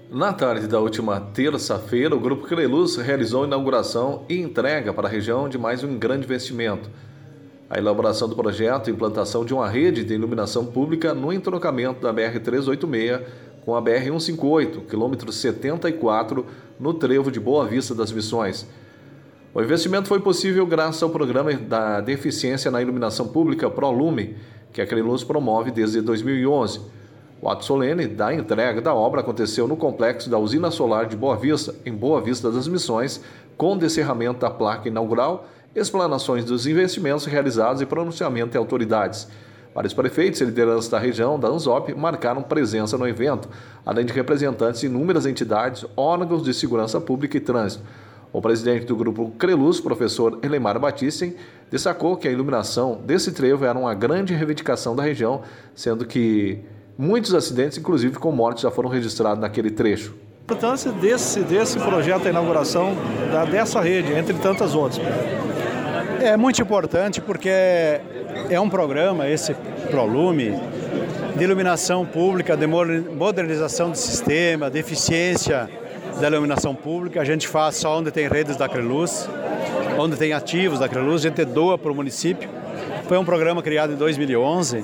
Na tarde da última terça-feira, o Grupo Creluz realizou a inauguração e entrega para a região de mais um grande investimento. A elaboração do projeto e implantação de uma rede de iluminação pública no entroncamento da BR-386 com a BR-158, quilômetro 74, no trevo de Boa Vista das Missões. O investimento foi possível graças ao programa da deficiência na iluminação pública ProLume, que a Creluz promove desde 2011. O ato solene da entrega da obra aconteceu no complexo da usina solar de Boa Vista, em Boa Vista das Missões, com descerramento da placa inaugural, explanações dos investimentos realizados e pronunciamento de autoridades. Vários prefeitos e lideranças da região da ANZOP marcaram presença no evento, além de representantes de inúmeras entidades, órgãos de segurança pública e trânsito. O presidente do Grupo Creluz, professor Elemar Batista, destacou que a iluminação desse trevo era uma grande reivindicação da região, sendo que muitos acidentes, inclusive com mortes, já foram registrados naquele trecho. A importância desse projeto, a inauguração dessa rede, entre tantas outras. É muito importante porque é um programa, esse ProLume, de iluminação pública, de modernização do sistema, de eficiência da iluminação pública. A gente faz só onde tem redes da Creluz, onde tem ativos da Creluz, a gente doa para o município. Foi um programa criado em 2011.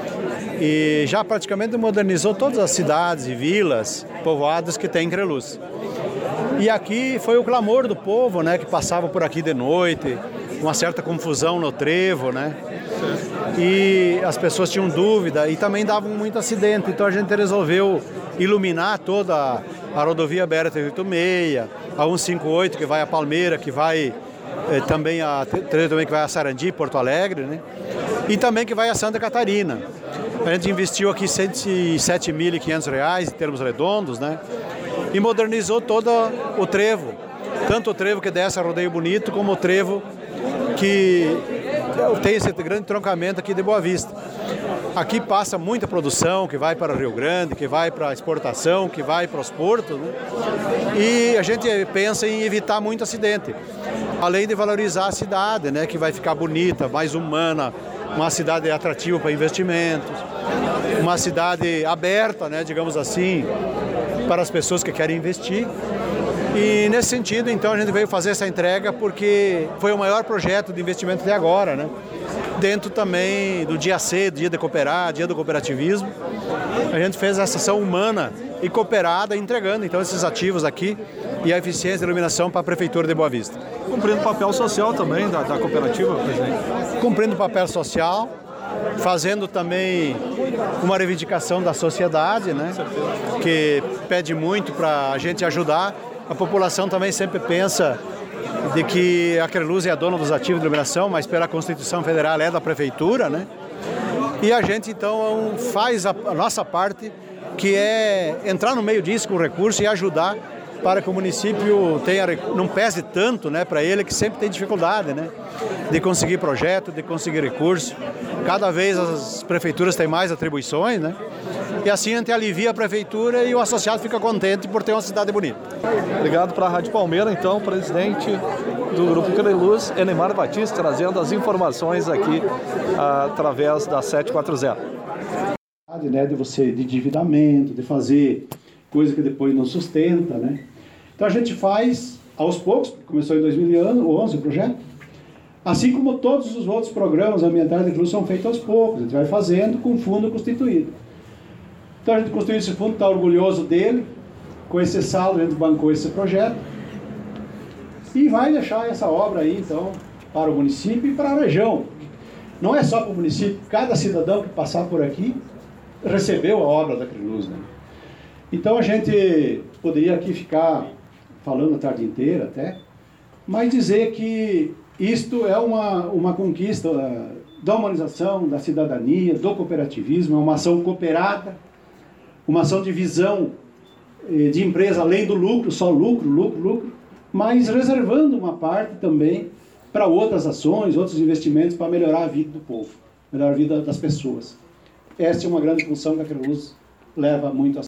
E já praticamente modernizou todas as cidades e vilas, povoados que tem Creluz. E aqui foi o clamor do povo, né, que passava por aqui de noite, uma certa confusão no trevo, né? E as pessoas tinham dúvida e também davam muito acidente. Então a gente resolveu iluminar toda a rodovia BR-386, a 158 que vai a Palmeira, que vai também que vai a Sarandi, Porto Alegre, né? E também que vai a Santa Catarina. A gente investiu aqui R$ 107.500 em termos redondos, né? E modernizou todo o trevo. Tanto o trevo que desce a Rodeio Bonito, como o trevo que tem esse grande entroncamento aqui de Boa Vista. Aqui passa muita produção que vai para Rio Grande, que vai para exportação, que vai para os portos, né? E a gente pensa em evitar muito acidente. Além de valorizar a cidade, né? Que vai ficar bonita, mais humana, uma cidade atrativa para investimentos, uma cidade aberta, né, digamos assim, para as pessoas que querem investir. E nesse sentido, então, a gente veio fazer essa entrega porque foi o maior projeto de investimento até agora, né? Dentro também do Dia C, Dia de Cooperar, Dia do Cooperativismo, a gente fez essa ação humana e cooperada, entregando então esses ativos aqui e a eficiência de iluminação para a Prefeitura de Boa Vista. Cumprindo o papel social também da cooperativa, presidente? Cumprindo o papel social, fazendo também uma reivindicação da sociedade, né? Que pede muito para a gente ajudar. A população também sempre pensa de que a Creluz é a dona dos ativos de iluminação, mas pela Constituição Federal é da Prefeitura, né? E a gente então faz a nossa parte, que é entrar no meio disso com recurso e ajudar para que o município não pese tanto, né, para ele, que sempre tem dificuldade, né, de conseguir projeto, de conseguir recurso. Cada vez as prefeituras têm mais atribuições, né, e assim a gente alivia a prefeitura e o associado fica contente por ter uma cidade bonita. Obrigado para a Rádio Palmeira, então, presidente do Grupo Creluz, Elemar Batista, trazendo as informações aqui através da 740. Né, de endividamento, de fazer coisa que depois não sustenta, né? Então a gente faz aos poucos, começou em 2011 o projeto, assim como todos os outros programas ambientais da Creluz são feitos aos poucos, a gente vai fazendo com fundo constituído. Então a gente construiu esse fundo, está orgulhoso dele, com esse saldo a gente bancou esse projeto e vai deixar essa obra aí então para o município e para a região. Não é só para o município, cada cidadão que passar por aqui recebeu a obra da Creluz, né? Então a gente poderia aqui ficar falando a tarde inteira até, mas dizer que isto é uma conquista da humanização, da cidadania, do cooperativismo, é uma ação cooperada, uma ação de visão de empresa além do lucro, só lucro, mas reservando uma parte também para outras ações, outros investimentos para melhorar a vida do povo, melhorar a vida das pessoas. Essa é uma grande função que a Creluz leva muito a